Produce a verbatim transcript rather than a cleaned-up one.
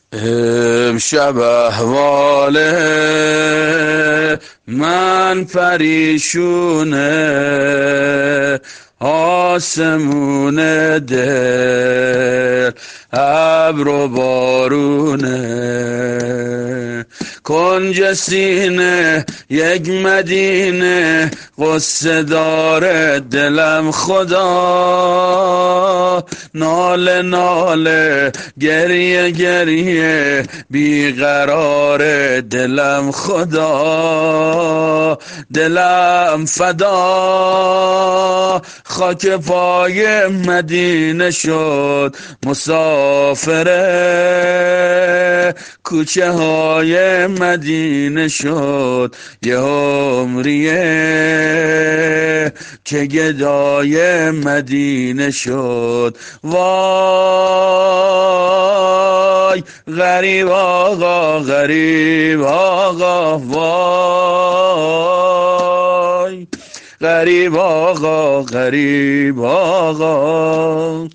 امشب احوال من پریشونه، آسمون دل ابر و بارونه، کنج سینه یک مدینه قصه داره دلم خدا، ناله ناله گریه گریه بیقرار دلم خدا، دلم فدا خاک پای مدینه شد مسافره، کوچه های مدینه شد یه عمریه که گدای مدینه شد. وای غریب آقا غریب آقا، وای غریب آقا غریب آقا.